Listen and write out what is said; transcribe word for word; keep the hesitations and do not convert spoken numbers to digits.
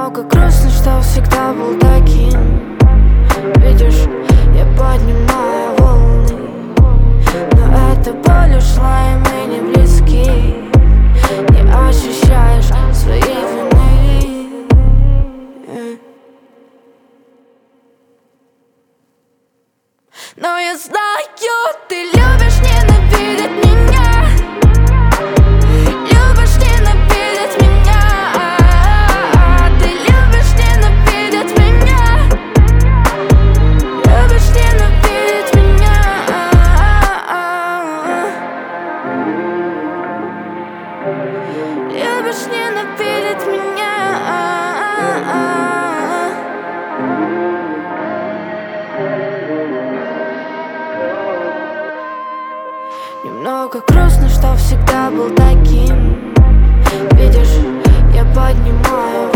Немного грустно, что всегда был таким. Видишь, я поднимаю волны, но эта боль ушла, и мы не близки. Не ощущаешь своей вины. Но я знаю, ты любишь ненавидеть меня. Любишь ненавидеть меня. Ты любишь ненавидеть меня. Любишь ненавидеть меня. Любишь ненавидеть меня. Немного грустно, что всегда был таким. Видишь, я поднимаю